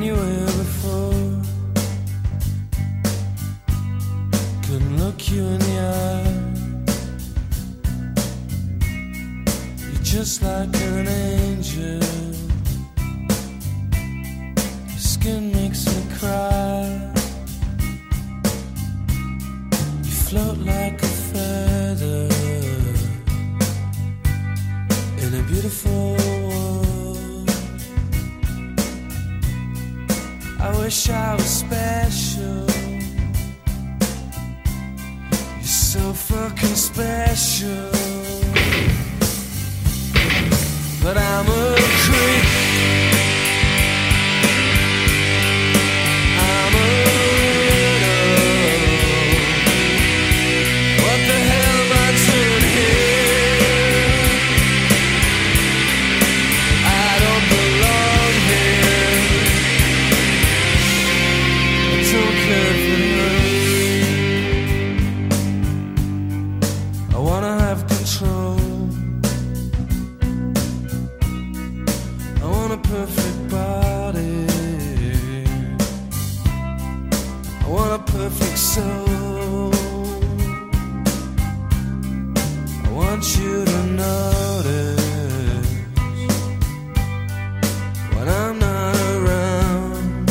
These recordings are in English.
anywhere before. Couldn't look you in the eye. You're just like an angel. Your skin makes me cry. You float like a feather in a beautiful world. I wish I was special. You're so fucking special. But I'm a creep. I'm a widow. What the hell am I doing here? I don't belong here. I don't care if it hurts. I wanna have control. I want a perfect body. I want a perfect soul. I want you to notice when I'm not around.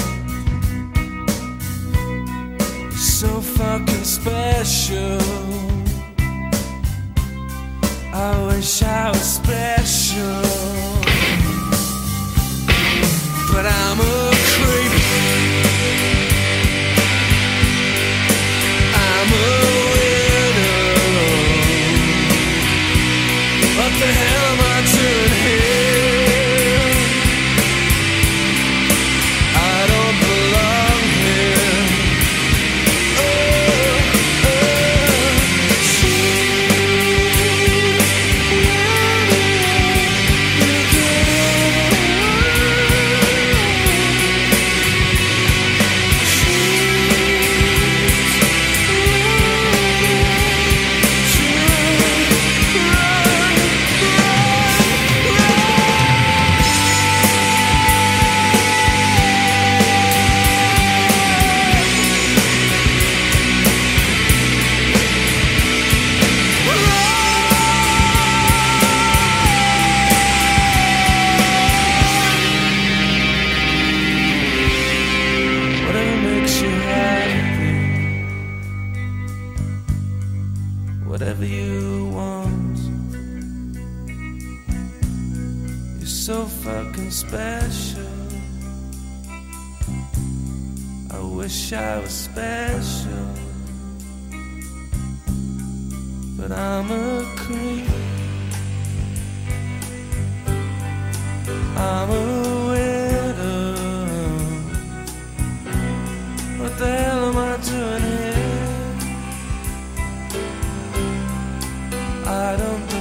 You're so fucking special. I wish I was special. But I'm a creep. I'm a widow. What the hell am I doing here? I don't belong here. Whatever you want. You're so fucking special. I wish I was special. But I'm a creep. I'm a widow. What the hell am I doing here? I don't